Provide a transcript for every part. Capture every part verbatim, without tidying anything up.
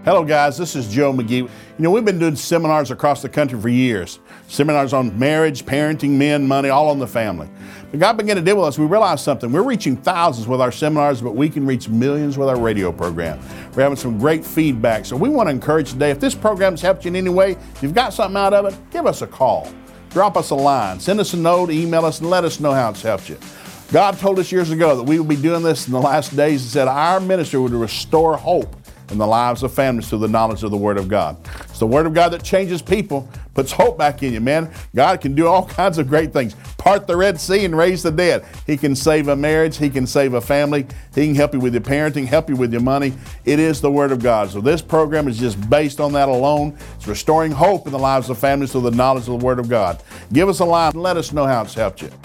Hello guys, this is Joe McGee. You know, we've been doing seminars across the country for years. Seminars on marriage, parenting, men, money, all on the family. But God began to deal with us. We realized something. We're reaching thousands with our seminars, but we can reach millions with our radio program. We're having some great feedback. So we want to encourage today, if this program's helped you in any way, if you've got something out of it, give us a call. Drop us a line. Send us a note, email us, and let us know how it's helped you. God told us years ago that we would be doing this in the last days. He said our ministry would restore hope in the lives of families through the knowledge of the Word of God. It's the Word of God that changes people, puts hope back in you, man. God can do all kinds of great things. Part the Red Sea and raise the dead. He can save a marriage. He can save a family. He can help you with your parenting, help you with your money. It is the Word of God. So this program is just based on that alone. It's restoring hope in the lives of families through the knowledge of the Word of God. Give us a line and let us know how it's helped you.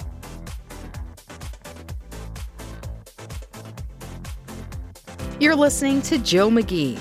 You're listening to Joe McGee.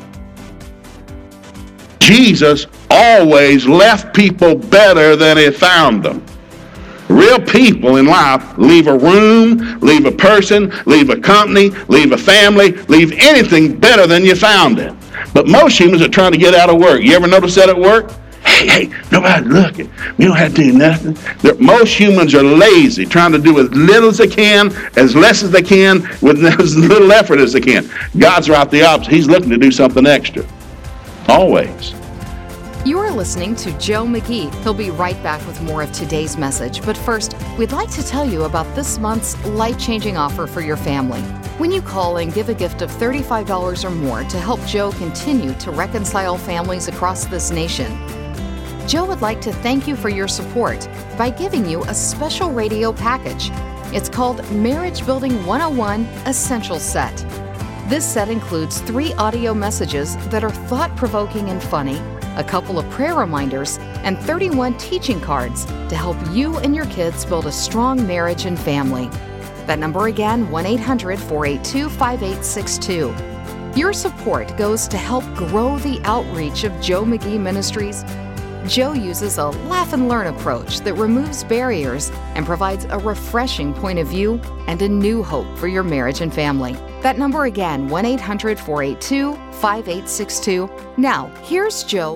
Jesus always left people better than he found them. Real people in life leave a room, leave a person, leave a company, leave a family, leave anything better than you found it. But most humans are trying to get out of work. You ever notice that at work? Hey, hey, nobody looking. We don't have to do nothing. They're, most humans are lazy, trying to do as little as they can, as less as they can, with as little effort as they can. God's right the opposite. He's looking to do something extra. Always. You are listening to Joe McGee. He'll be right back with more of today's message. But first, we'd like to tell you about this month's life-changing offer for your family. When you call and give a gift of thirty-five dollars or more to help Joe continue to reconcile families across this nation, Joe would like to thank you for your support by giving you a special radio package. It's called Marriage Building one oh one Essential Set. This set includes three audio messages that are thought-provoking and funny, a couple of prayer reminders, and thirty-one teaching cards to help you and your kids build a strong marriage and family. That number again, one eight hundred, four eight two, five eight six two. Your support goes to help grow the outreach of Joe McGee Ministries. Joe uses a laugh and learn approach that removes barriers and provides a refreshing point of view and a new hope for your marriage and family. That number again, one eight hundred, four eight two, five eight six two. Now, here's Joe.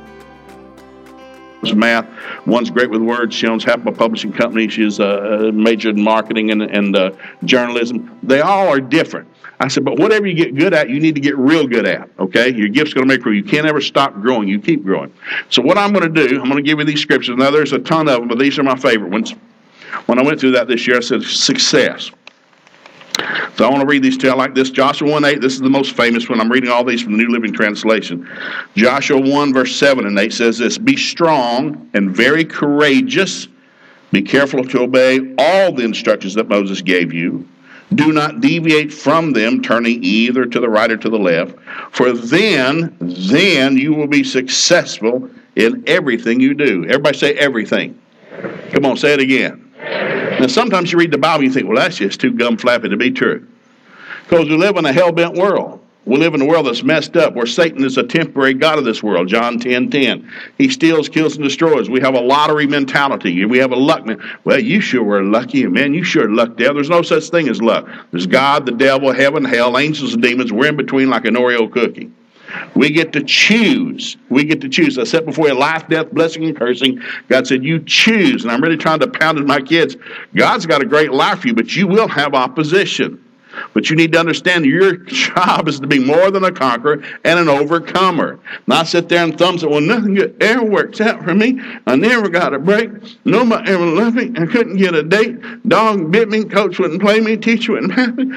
Math. One's great with words. She owns half of a publishing company. She's uh, majored in marketing and, and uh, journalism. They all are different. I said, but whatever you get good at, you need to get real good at, okay? Your gift's going to make room. You can't ever stop growing. You keep growing. So what I'm going to do, I'm going to give you these scriptures. Now, there's a ton of them, but these are my favorite ones. When I went through that this year, I said success. So I want to read these to you. I like this. Joshua one eight, this is the most famous one. I'm reading all these from the New Living Translation. Joshua one, verse seven and eight says this, be strong and very courageous. Be careful to obey all the instructions that Moses gave you. Do not deviate from them, turning either to the right or to the left. For then, then you will be successful in everything you do. Everybody say everything. Come on, say it again. Now, sometimes you read the Bible and you think, well, that's just too gum-flappy to be true. Because we live in a hell-bent world. We live in a world that's messed up, where Satan is a temporary god of this world, John ten ten. He steals, kills, and destroys. We have a lottery mentality. We have a luck mentality. Well, you sure were lucky, man. You sure lucked out. There's no such thing as luck. There's God, the devil, heaven, hell, angels, and demons. We're in between like an Oreo cookie. We get to choose. We get to choose. I said before, life, death, blessing, and cursing. God said, you choose. And I'm really trying to pound in my kids. God's got a great life for you, but you will have opposition. But you need to understand your job is to be more than a conqueror and an overcomer. Not sit there and thumbs it. Well, nothing good ever works out for me. I never got a break. Nobody ever loved me. I couldn't get a date. Dog bit me. Coach wouldn't play me. Teacher wouldn't have me.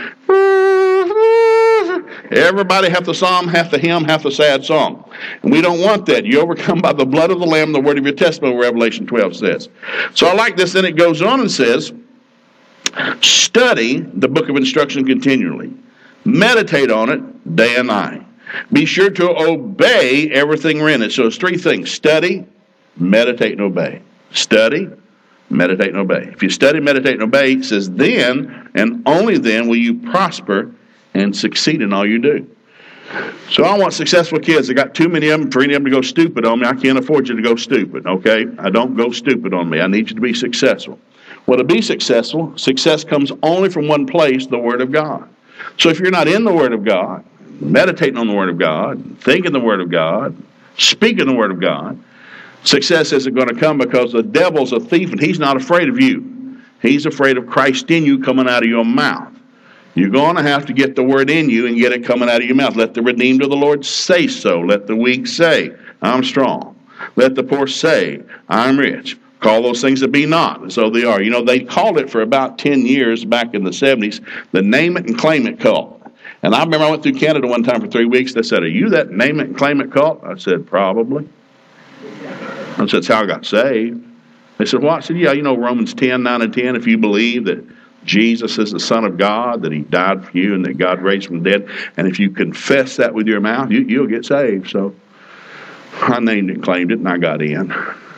Everybody half the psalm, half the hymn, half the sad song. And we don't want that. You overcome by the blood of the Lamb, the word of your testimony, Revelation twelve says. So I like this. Then it goes on and says, study the book of instruction continually. Meditate on it day and night. Be sure to obey everything in it. So it's three things. Study, meditate, and obey. Study, meditate, and obey. If you study, meditate, and obey, it says then and only then will you prosper and succeed in all you do. So I want successful kids. I got too many of them, three of them to go stupid on me. I can't afford you to go stupid, okay? I don't go stupid on me. I need you to be successful. Well, to be successful, success comes only from one place, the Word of God. So if you're not in the Word of God, meditating on the Word of God, thinking the Word of God, speaking the Word of God, success isn't going to come, because the devil's a thief and he's not afraid of you. He's afraid of Christ in you coming out of your mouth. You're going to have to get the Word in you and get it coming out of your mouth. Let the redeemed of the Lord say so. Let the weak say, I'm strong. Let the poor say, I'm rich. Call those things that be not, so they are. You know, they called it for about ten years back in the seventies, the name it and claim it cult. And I remember I went through Canada one time for three weeks. They said, are you that name it and claim it cult? I said, probably. I said, that's how I got saved. They said, what? I said, yeah, you know Romans ten, nine and ten, if you believe that Jesus is the Son of God, that He died for you, and that God raised from the dead, and if you confess that with your mouth, you, you'll get saved. So I named it and claimed it, and I got in.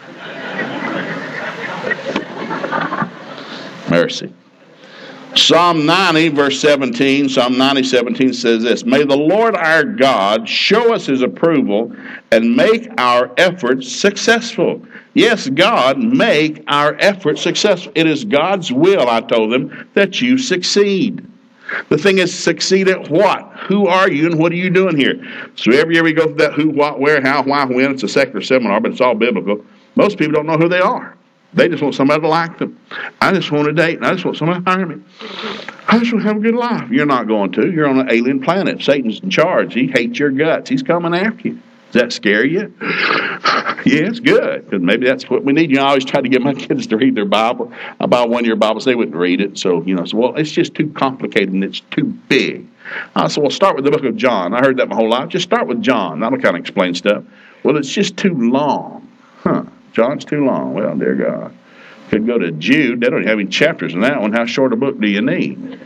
Mercy. Psalm ninety, verse seventeen, Psalm ninety, seventeen says this, may the Lord our God show us His approval and make our efforts successful. Yes, God, make our efforts successful. It is God's will, I told them, that you succeed. The thing is, succeed at what? Who are you and what are you doing here? So every year we go through that who, what, where, how, why, when. It's a secular seminar, but it's all biblical. Most people don't know who they are. They just want somebody to like them. I just want to date, and I just want somebody to hire me. I just want to have a good life. You're not going to. You're on an alien planet. Satan's in charge. He hates your guts. He's coming after you. Does that scare you? Yeah, it's good, because maybe that's what we need. You know, I always try to get my kids to read their Bible. I buy one-year Bibles. They wouldn't read it. So, you know, so, well, it's just too complicated and it's too big. I said, well, start with the book of John. I heard that my whole life. Just start with John. That'll kind of explain stuff. Well, it's just too long. Huh. John's too long. Well, dear God. Could go to Jude. They don't have any chapters in that one. How short a book do you need?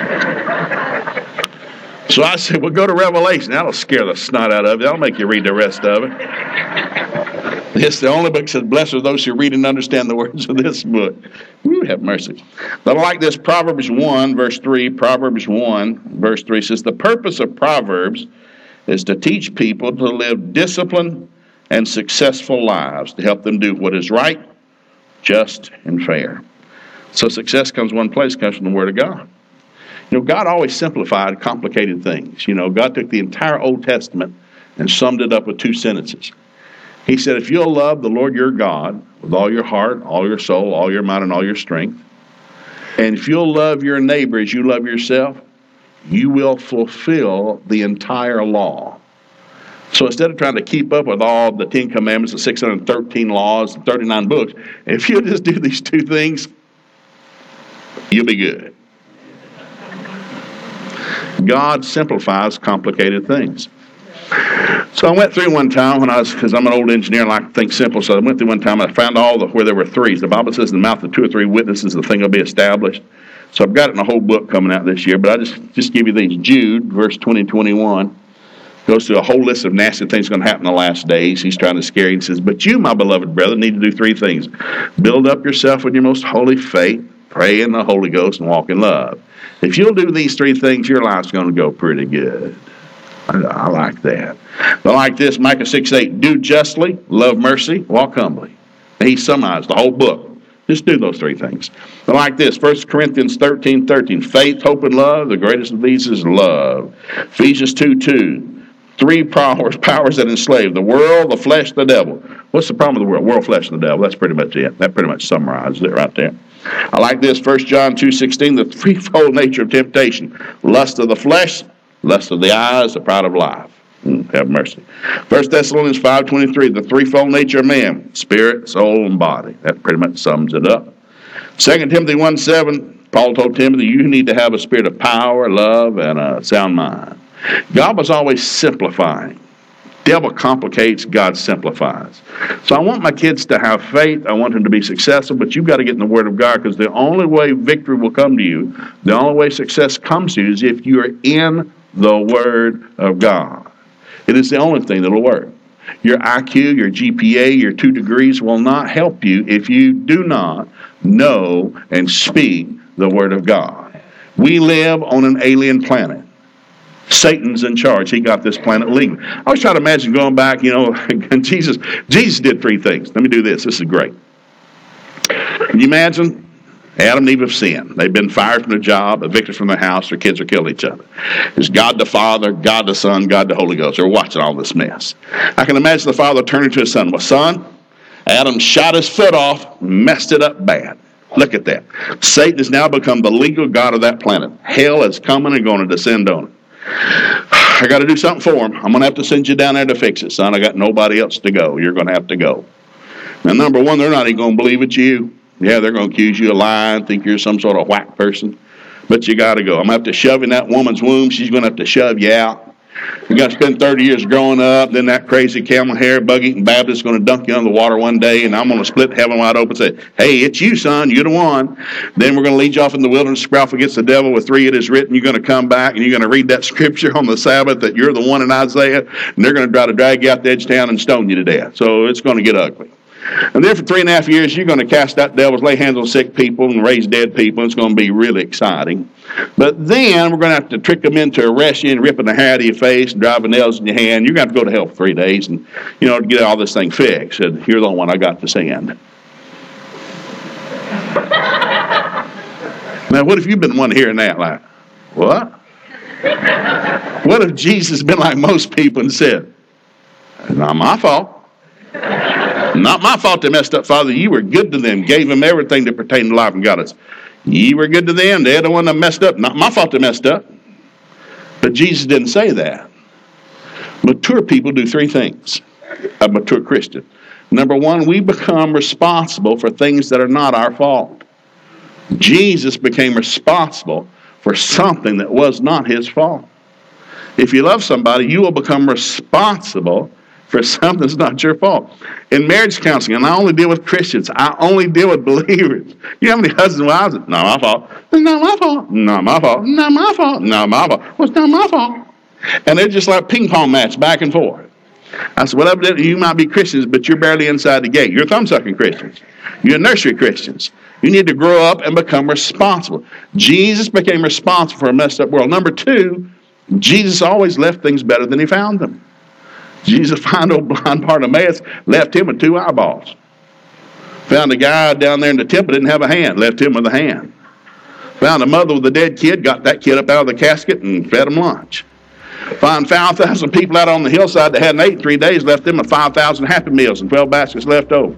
So I said, well, go to Revelation. That'll scare the snot out of you. That'll make you read the rest of it. It's the only book that says, blessed are those who read and understand the words of this book. Woo, have mercy. But I like this, Proverbs one, verse three. Proverbs one, verse three says, the purpose of Proverbs is to teach people to live disciplined and successful lives, to help them do what is right, just, and fair. So success comes one place, comes from the Word of God. You know, God always simplified complicated things. You know, God took the entire Old Testament and summed it up with two sentences. He said, if you'll love the Lord your God with all your heart, all your soul, all your mind, and all your strength, and if you'll love your neighbor as you love yourself, you will fulfill the entire law. So instead of trying to keep up with all the Ten Commandments, the six hundred thirteen laws, the thirty-nine books, if you'll just do these two things, you'll be good. God simplifies complicated things. So I went through one time when I was, because I'm an old engineer and I like to think simple, so I went through one time and I found all the, where there were threes. The Bible says in the mouth of two or three witnesses the thing will be established. So I've got it in a whole book coming out this year, but I just, just give you these. Jude, verse twenty, twenty-one, goes through a whole list of nasty things going to happen in the last days. He's trying to scare you. He says, but you, my beloved brethren, need to do three things. Build up yourself with your most holy faith, pray in the Holy Ghost, and walk in love. If you'll do these three things, your life's going to go pretty good. I, I like that. But like this, Micah six eight, do justly, love mercy, walk humbly. He summarized the whole book. Just do those three things. But like this, First Corinthians thirteen thirteen, faith, hope, and love. The greatest of these is love. Ephesians two two, three powers, powers that enslave the world, the flesh, the devil. What's the problem with the world? World, flesh, and the devil. That's pretty much it. That pretty much summarizes it right there. I like this, First John two sixteen, the threefold nature of temptation. Lust of the flesh, lust of the eyes, the pride of life. Mm, have mercy. First Thessalonians five twenty-three, the threefold nature of man, spirit, soul, and body. That pretty much sums it up. Second Timothy one seven, Paul told Timothy, you need to have a spirit of power, love, and a sound mind. God was always simplifying. Devil complicates, God simplifies. So I want my kids to have faith. I want them to be successful, but you've got to get in the Word of God, because the only way victory will come to you, the only way success comes to you, is if you are in the Word of God. It is the only thing that will work. Your I Q, your G P A, your two degrees will not help you if you do not know and speak the Word of God. We live on an alien planet. Satan's in charge. He got this planet legally. I always try to imagine going back, you know, and Jesus, Jesus did three things. Let me do this. This is great. Can you imagine Adam and Eve have sinned. They've been fired from their job, evicted from their house, their kids are killing each other. It's God the Father, God the Son, God the Holy Ghost. They're watching all this mess. I can imagine the father turning to his son. Well, son, Adam shot his foot off, messed it up bad. Look at that. Satan has now become the legal god of that planet. Hell is coming and going to descend on it. I got to do something for him. I'm going to have to send you down there to fix it, son. I got nobody else to go. You're going to have to go. Now, number one, they're not even going to believe it's you. Yeah, they're going to accuse you of lying, think you're some sort of whack person. But you got to go. I'm going to have to shove in that woman's womb. She's going to have to shove you out. You're going to spend thirty years growing up. Then that crazy camel hair, bug-eating Baptist is going to dunk you under the water one day, and I'm going to split heaven wide open and say, hey, it's you, son. You're the one. Then we're going to lead you off in the wilderness, sprout against the devil with three it is written. You're going to come back, and you're going to read that scripture on the Sabbath that you're the one in Isaiah, and they're going to try to drag you out the edge of town and stone you to death. So it's going to get ugly. And then for three and a half years, you're going to cast out devils, lay hands on sick people, and raise dead people. It's going to be really exciting. But then we're going to have to trick them into arresting you and ripping the hair out of your face and driving nails in your hand. You're going to have to go to hell for three days and, you know, to get all this thing fixed. And you're the only one I got to send. Now, what if you've been the one hearing that? Like, what? What if Jesus had been like most people and said, not my fault. Not my fault they messed up, Father. You were good to them, gave them everything that pertained to life and godliness. You were good to them. They're the one that messed up. Not my fault they messed up. But Jesus didn't say that. Mature people do three things. A mature Christian. Number one, we become responsible for things that are not our fault. Jesus became responsible for something that was not his fault. If you love somebody, you will become responsible for something that's not your fault. In marriage counseling, and I only deal with Christians, I only deal with believers. You know how many husbands and wives? Not my fault. It's not my fault. Not my fault. Not my fault. Not my fault. Well, it's not my fault. And they're just like ping pong match back and forth. I said, well, evidently you might be Christians, but you're barely inside the gate. You're thumb-sucking Christians. You're nursery Christians. You need to grow up and become responsible. Jesus became responsible for a messed up world. Number two, Jesus always left things better than he found them. Jesus found old blind Bartimaeus, left him with two eyeballs. Found a guy down there in the temple, didn't have a hand, left him with a hand. Found a mother with a dead kid, got that kid up out of the casket and fed him lunch. Found five thousand people out on the hillside that hadn't eaten in three days, left them with five thousand Happy Meals and twelve baskets left over.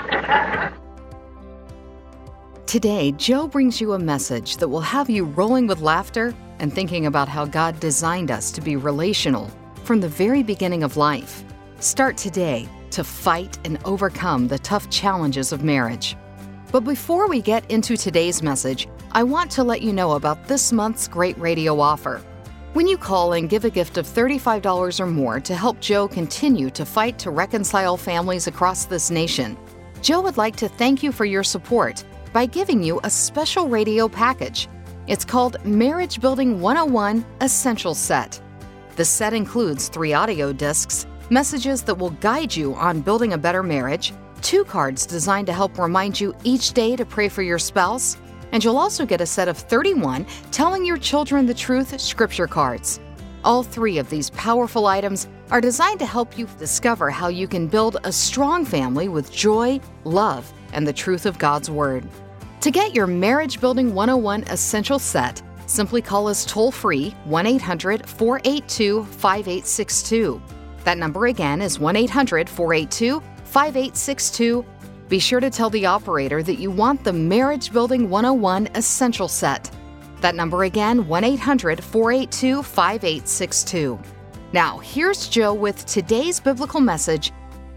Today, Joe brings you a message that will have you rolling with laughter and thinking about how God designed us to be relational from the very beginning of life. Start today to fight and overcome the tough challenges of marriage. But before we get into today's message, I want to let you know about this month's great radio offer. When you call and give a gift of thirty-five dollars or more to help Joe continue to fight to reconcile families across this nation, Joe would like to thank you for your support by giving you a special radio package. It's called Marriage Building one oh one Essential Set. The set includes three audio discs, messages that will guide you on building a better marriage, two cards designed to help remind you each day to pray for your spouse, and you'll also get a set of thirty-one Telling Your Children the Truth scripture cards. All three of these powerful items are designed to help you discover how you can build a strong family with joy, love, and the truth of God's Word. To get your Marriage Building one oh one Essential Set, simply call us toll-free one eight hundred four eight two five eight six two. That number again is one eight hundred four eight two five eight six two. Be sure to tell the operator that you want the Marriage Building one oh one Essential Set. That number again, one eight hundred four eight two five eight six two. Now, here's Joe with today's biblical message.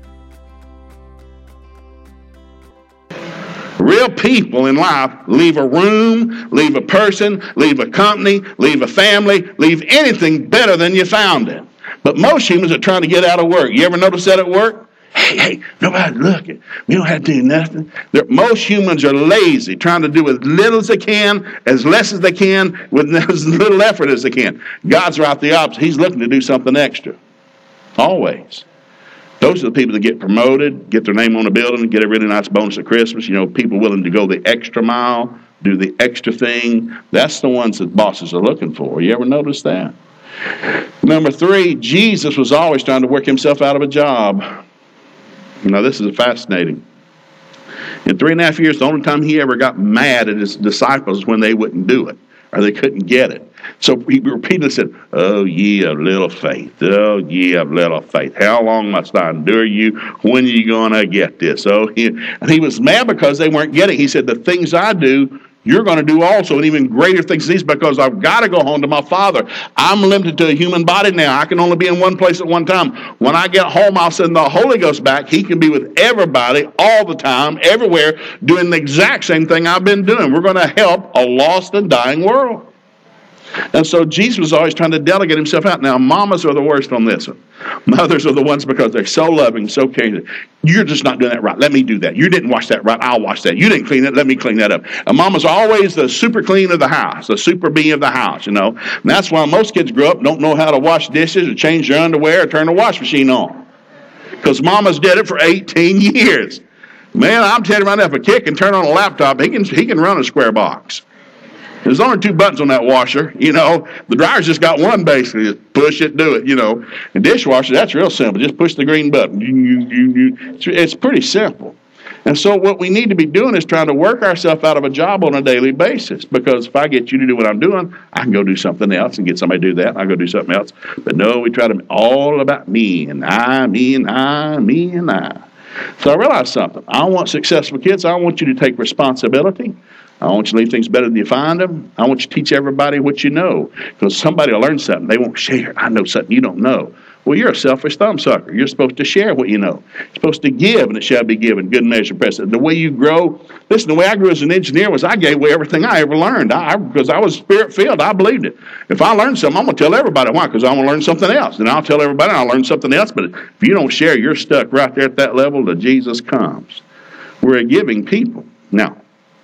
Real people in life leave a room, leave a person, leave a company, leave a family, leave anything better than you found it. But most humans are trying to get out of work. You ever notice that at work? Hey, hey, nobody's looking. We don't have to do nothing. They're, most humans are lazy, trying to do as little as they can, as less as they can, with as little effort as they can. God's right the opposite. He's looking to do something extra. Always. Those are the people that get promoted, get their name on a building, get a really nice bonus at Christmas. You know, people willing to go the extra mile, do the extra thing. That's the ones that bosses are looking for. You ever notice that? Number three, Jesus was always trying to work himself out of a job. Now, this is fascinating. In three and a half years, the only time he ever got mad at his disciples when they wouldn't do it or they couldn't get it. So he repeatedly said, "Oh, ye of little faith. Oh, ye of little faith. How long must I endure you? When are you going to get this?" Oh, he, and he was mad because they weren't getting it. He said, "The things I do, you're going to do also, and even greater things than these, because I've got to go home to my Father. I'm limited to a human body now. I can only be in one place at one time. When I get home, I'll send the Holy Ghost back. He can be with everybody all the time, everywhere, doing the exact same thing I've been doing. We're going to help a lost and dying world." And so Jesus was always trying to delegate himself out. Now, mamas are the worst on this one. Mothers are the ones because they're so loving, so caring. You're just not doing that right. Let me do that. You didn't wash that right. I'll wash that. You didn't clean it. Let me clean that up. And mamas are always the super clean of the house, the super bee of the house, you know. And that's why most kids grow up, don't know how to wash dishes or change their underwear or turn the wash machine on. Because mamas did it for eighteen years. Man, I'm telling you right now, if a kid can turn on a laptop, he can, he can run a square box. There's only two buttons on that washer, you know. The dryer's just got one, basically. Just push it, do it, you know. And dishwasher, that's real simple. Just push the green button. You, you, you, you. It's pretty simple. And so what we need to be doing is trying to work ourselves out of a job on a daily basis. Because if I get you to do what I'm doing, I can go do something else and get somebody to do that. And I go do something else. But no, we try to be all about me and I, me and I, me and I. So I realized something. I want successful kids. I want you to take responsibility. I want you to leave things better than you find them. I want you to teach everybody what you know. Because somebody will learn something. They won't share. I know something you don't know. Well, you're a selfish thumbsucker. You're supposed to share what you know. You're supposed to give, and it shall be given. Good measure, pressed. The way you grow, listen, the way I grew as an engineer was I gave away everything I ever learned. I, because I was spirit-filled. I believed it. If I learned something, I'm going to tell everybody. Why? Because I want to learn something else. And I'll tell everybody I'll learn something else. But if you don't share, you're stuck right there at that level till Jesus comes. We're a giving people. Now,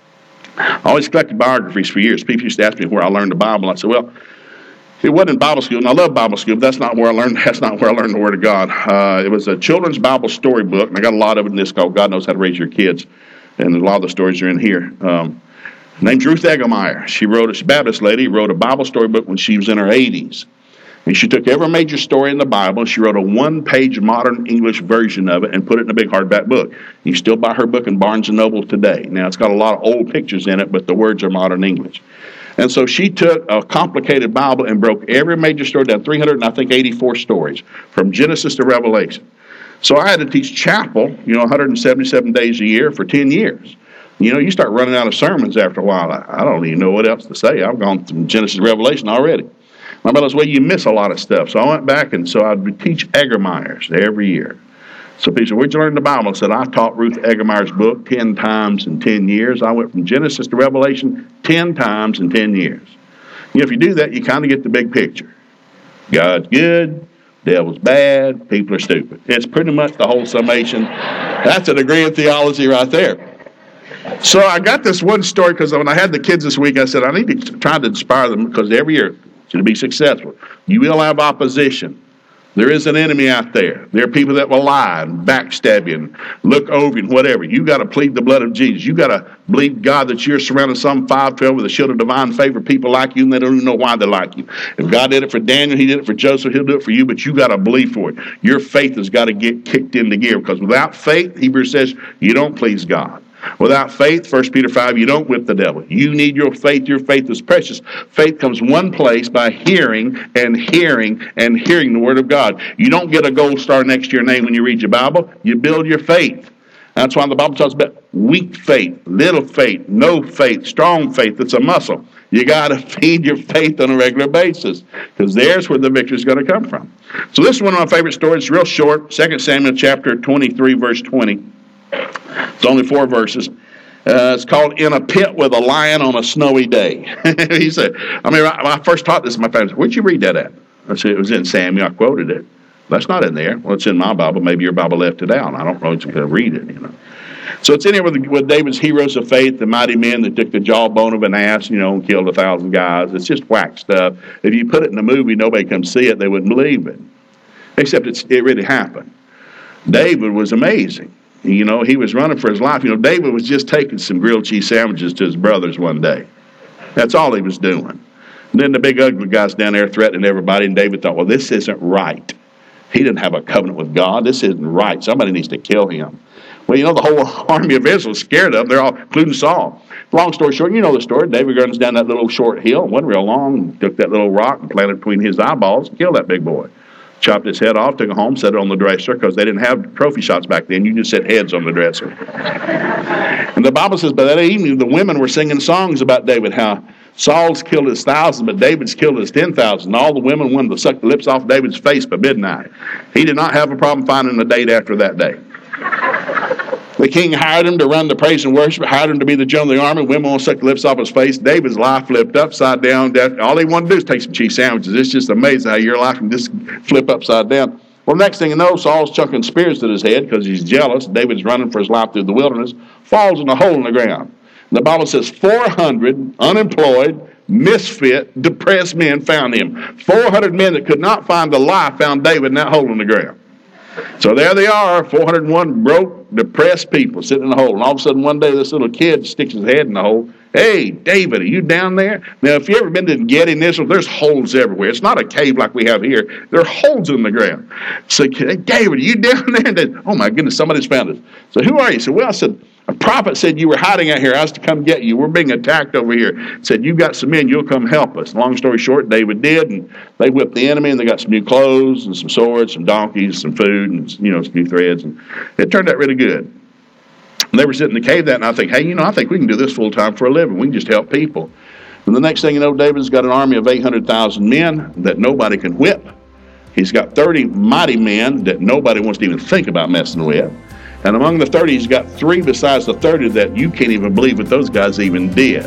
I always collected biographies for years. People used to ask me where I learned the Bible. I said, well, it wasn't in Bible school, and I love Bible school, but that's not where I learned, that's not where I learned the Word of God. Uh, it was a children's Bible storybook, and I got a lot of it in this called God Knows How to Raise Your Kids, and a lot of the stories are in here. Um, her name's Ruth Egelmeyer. She wrote, a, she's a Baptist lady, wrote a Bible storybook when she was in her eighties. And she took every major story in the Bible, and she wrote a one-page modern English version of it and put it in a big hardback book. You still buy her book in Barnes and Noble today. Now, it's got a lot of old pictures in it, but the words are modern English. And so she took a complicated Bible and broke every major story down, three hundred, I think, eighty-four stories, from Genesis to Revelation. So I had to teach chapel, you know, one hundred seventy-seven days a year for ten years. You know, you start running out of sermons after a while. I, I don't even know what else to say. I've gone from Genesis to Revelation already. My brother's way, you miss a lot of stuff. So I went back, and so I'd teach Egelmeyer's every year. So people said, where'd you learn the Bible? I said, I taught Ruth Egelmeyer's book ten times in ten years. I went from Genesis to Revelation ten times in ten years. You know, if you do that, you kind of get the big picture. God's good, devil's bad, people are stupid. It's pretty much the whole summation. That's a degree in theology right there. So I got this one story, because when I had the kids this week, I said, I need to try to inspire them, because every year, to be successful, you will have opposition. There is an enemy out there. There are people that will lie and backstab you and look over you and whatever. You got to plead the blood of Jesus. You got to believe God that you're surrounded Psalm five twelve with a shield of divine favor. People like you, and they don't even know why they like you. If God did it for Daniel, he did it for Joseph, he'll do it for you, but you got to believe for it. Your faith has got to get kicked into gear, because without faith, Hebrews says, you don't please God. Without faith, First Peter five, you don't whip the devil. You need your faith. Your faith is precious. Faith comes one place by hearing and hearing and hearing the Word of God. You don't get a gold star next to your name when you read your Bible. You build your faith. That's why the Bible talks about weak faith, little faith, no faith, strong faith. It's a muscle. You got to feed your faith on a regular basis, because there's where the victory is going to come from. So this is one of my favorite stories. It's real short. Second Samuel chapter twenty-three, verse twenty. It's only four verses. Uh, it's called In a Pit with a Lion on a Snowy Day. He said, I mean, when I first taught this, my family said, where'd you read that at? I said, it was in Samuel. I quoted it. That's not in there. Well, it's in my Bible. Maybe your Bible left it out. I don't know if you can read it, you know. So it's in here with, with David's heroes of faith, the mighty men that took the jawbone of an ass, you know, and killed a thousand guys. It's just whack stuff. If you put it in a movie, nobody can see it. They wouldn't believe it. Except it's, it really happened. David was amazing. You know, he was running for his life. You know, David was just taking some grilled cheese sandwiches to his brothers one day. That's all he was doing. And then the big ugly guy's down there threatening everybody, and David thought, well, this isn't right. He didn't have a covenant with God. This isn't right. Somebody needs to kill him. Well, you know, the whole army of Israel was scared of them. They're all, including Saul. Long story short, you know the story. David runs down that little short hill, wasn't real long, took that little rock and planted it between his eyeballs and killed that big boy. Chopped his head off, took it home, set it on the dresser, because they didn't have trophy shots back then. You just set heads on the dresser. And the Bible says by that evening, the women were singing songs about David, how Saul's killed his thousand, but David's killed his ten thousand. All the women wanted to suck the lips off David's face by midnight. He did not have a problem finding a date after that day. The king hired him to run the praise and worship, hired him to be the general of the army. Women won't suck the lips off his face. David's life flipped upside down. All he wanted to do is take some cheese sandwiches. It's just amazing how your life can just flip upside down. Well, next thing you know, Saul's chucking spears at his head because he's jealous. David's running for his life through the wilderness, falls in a hole in the ground. And the Bible says four hundred unemployed, misfit, depressed men found him. four hundred men that could not find the life found David in that hole in the ground. So there they are, four hundred one broke, depressed people sitting in the hole. And all of a sudden one day this little kid sticks his head in the hole. Hey, David, are you down there? Now, if you've ever been to Getty in Israel, there's holes everywhere. It's not a cave like we have here. There are holes in the ground. So, hey, David, are you down there? And they, oh, my goodness, somebody's found us. So who are you? So, well, I said, a prophet said you were hiding out here. I was to come get you. We're being attacked over here. Said, you've got some men. You'll come help us. Long story short, David did, and they whipped the enemy, and they got some new clothes and some swords, some donkeys, some food, and, you know, some new threads. And it turned out really good. And they were sitting in the cave that night, and I think, hey, you know, I think we can do this full time for a living. We can just help people. And the next thing you know, David's got an army of eight hundred thousand men that nobody can whip. He's got thirty mighty men that nobody wants to even think about messing with. And among the thirty, he's got three besides the thirty that you can't even believe what those guys even did.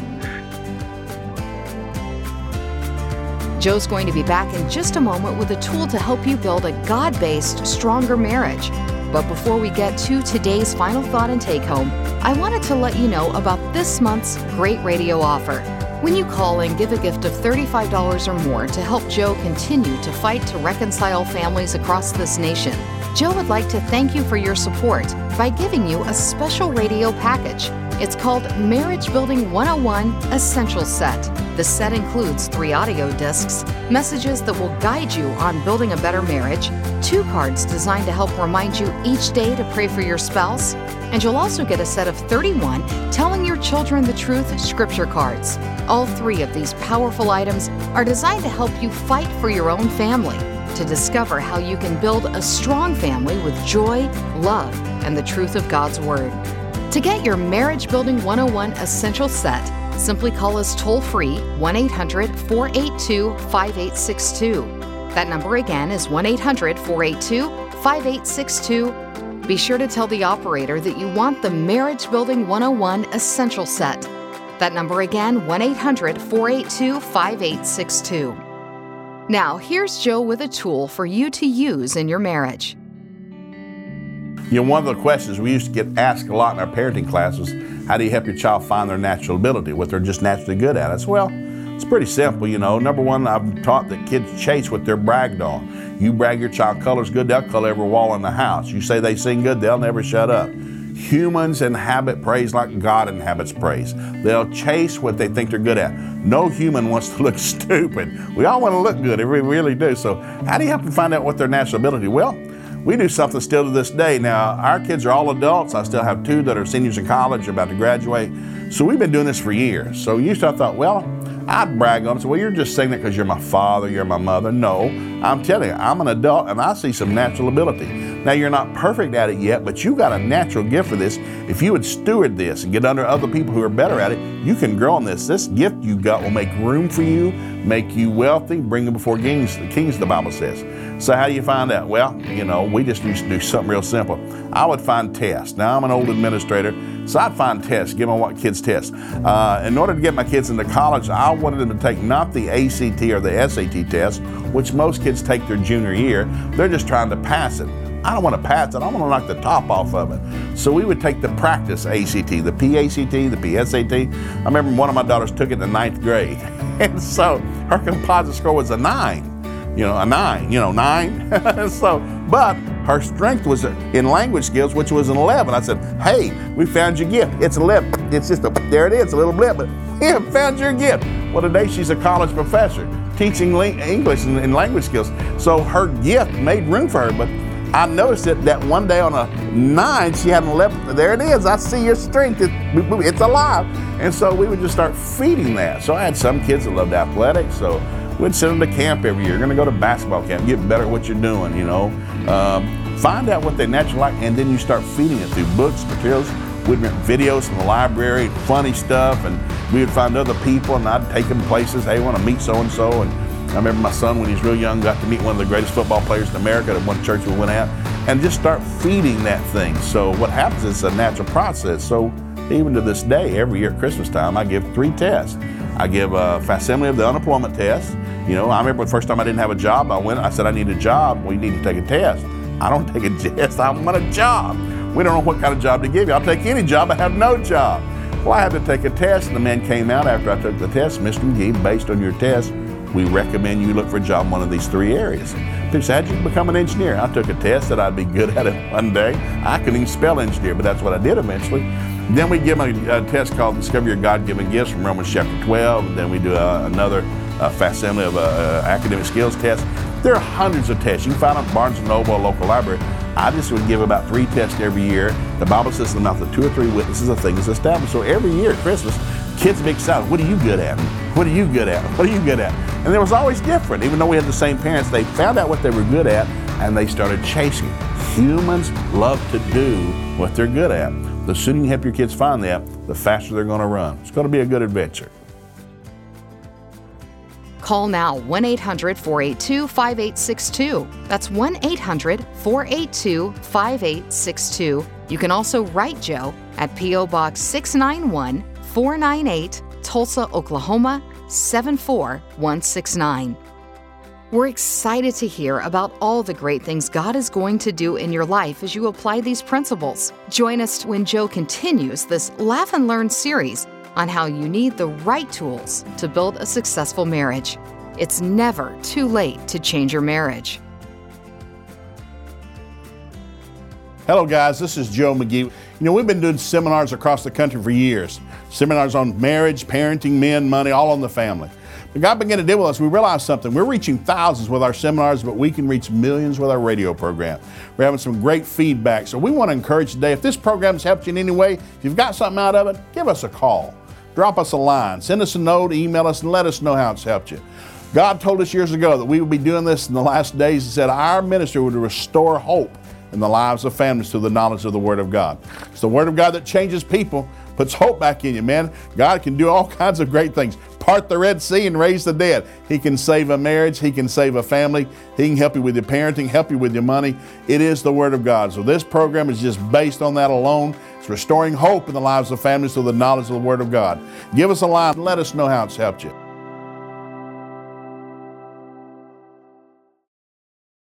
Joe's going to be back in just a moment with a tool to help you build a God-based, stronger marriage. But before we get to today's final thought and take home, I wanted to let you know about this month's great radio offer. When you call and give a gift of thirty-five dollars or more to help Joe continue to fight to reconcile families across this nation, Joe would like to thank you for your support by giving you a special radio package. It's called Marriage Building one oh one Essential Set. The set includes three audio discs, messages that will guide you on building a better marriage, two cards designed to help remind you each day to pray for your spouse, and you'll also get a set of thirty-one Telling Your Children the Truth scripture cards. All three of these powerful items are designed to help you fight for your own family, to discover how you can build a strong family with joy, love, and the truth of God's Word. To get your Marriage Building one oh one Essential Set, simply call us toll-free one eight hundred, four eight two, five eight six two. That number again is one eight hundred, four eight two, five eight six two. Be sure to tell the operator that you want the Marriage Building one oh one Essential Set. That number again, one eight hundred, four eight two, five eight six two. Now, here's Joe with a tool for you to use in your marriage. You know, one of the questions we used to get asked a lot in our parenting classes, how do you help your child find their natural ability, what they're just naturally good at? I said, well, it's pretty simple, you know. Number one, I've taught that kids chase what they're bragged on. You brag your child colors good, they'll color every wall in the house. You say they sing good, they'll never shut up. Humans inhabit praise like God inhabits praise. They'll chase what they think they're good at. No human wants to look stupid. We all want to look good, we really do. So how do you help them find out what their natural ability? Well, we do something still to this day. Now, our kids are all adults. I still have two that are seniors in college, about to graduate. So we've been doing this for years. So used to I thought, well, I'd brag on them. So, well, you're just saying that because you're my father, you're my mother. No, I'm telling you, I'm an adult and I see some natural ability. Now, you're not perfect at it yet, but you got a natural gift for this. If you would steward this and get under other people who are better at it, you can grow in this. This gift you got will make room for you, make you wealthy, bring you before kings, kings, the Bible says. So how do you find out? Well, you know, we just used to do something real simple. I would find tests. Now, I'm an old administrator, so I'd find tests, give them what kids test. Uh, in order to get my kids into college, I wanted them to take not the A C T or the S A T test, which most kids take their junior year. They're just trying to pass it. I don't want to pass it. I want to knock the top off of it. So we would take the practice A C T, the P A C T, the P S A T. I remember one of my daughters took it in the ninth grade. And so her composite score was a nine. You know, a nine, you know, nine. so, but her strength was in language skills, which was an eleven. I said, hey, we found your gift. It's eleven. It's just a, there it is, a little blip, but yeah, found your gift. Well, today she's a college professor teaching English and language skills. So her gift made room for her, but I noticed it that one day on a nine, she had an eleven. There it is. I see your strength. It, it's alive. And so we would just start feeding that. So I had some kids that loved athletics. So we'd send them to camp every year. You're going to go to basketball camp, get better at what you're doing, you know. Um, find out what they naturally like, and then you start feeding it through books, materials. We'd rent videos from the library, funny stuff, and we would find other people, and I'd take them places. Hey, I want to meet so-and-so. And I remember my son, when he was real young, got to meet one of the greatest football players in America at one church we went at, and just start feeding that thing. So what happens is it's a natural process. So even to this day, every year at Christmas time, I give three tests. I give a facsimile of the unemployment test. You know, I remember the first time I didn't have a job, I went, I said, I need a job. Well, you need to take a test. I don't take a test, I want a job. We don't know what kind of job to give you. I'll take any job, I have no job. Well, I had to take a test, and the man came out after I took the test. Mister McGee, based on your test, we recommend you look for a job in one of these three areas. He said, how'd you become an engineer? I took a test that I'd be good at it one day. I couldn't even spell engineer, but that's what I did eventually. Then we give them a, a test called Discover Your God-Given Gifts from Romans chapter twelve. And then we do a, another a facsimile of a, a academic skills test. There are hundreds of tests. You can find them at Barnes and Noble, a local library. I just would give about three tests every year. The Bible says in the mouth of two or three witnesses a thing is established. So every year at Christmas, kids would be excited. What are you good at? What are you good at? What are you good at? And it was always different. Even though we had the same parents, they found out what they were good at, and they started chasing. Humans love to do what they're good at. The sooner you help your kids find that, the faster they're going to run. It's going to be a good adventure. Call now one eight hundred, four eight two, five eight six two. That's one eight hundred, four eight two, five eight six two. You can also write Joe at P O Box six nine one, four nine eight, Tulsa, Oklahoma seven four one six nine. We're excited to hear about all the great things God is going to do in your life as you apply these principles. Join us when Joe continues this Laugh and Learn series on how you need the right tools to build a successful marriage. It's never too late to change your marriage. Hello guys, this is Joe McGee. You know, we've been doing seminars across the country for years. Seminars on marriage, parenting, men, money, all on the family. But God began to deal with us. We realized something. We're reaching thousands with our seminars, but we can reach millions with our radio program. We're having some great feedback. So we want to encourage today, if this program's helped you in any way, if you've got something out of it, give us a call. Drop us a line. Send us a note, email us, and let us know how it's helped you. God told us years ago that we would be doing this in the last days. He said our ministry would restore hope in the lives of families through the knowledge of the Word of God. It's the Word of God that changes people, puts hope back in you, man. God can do all kinds of great things. Part the Red Sea and raise the dead. He can save a marriage. He can save a family. He can help you with your parenting, help you with your money. It is the Word of God. So this program is just based on that alone. It's restoring hope in the lives of families through the knowledge of the Word of God. Give us a line and let us know how it's helped you.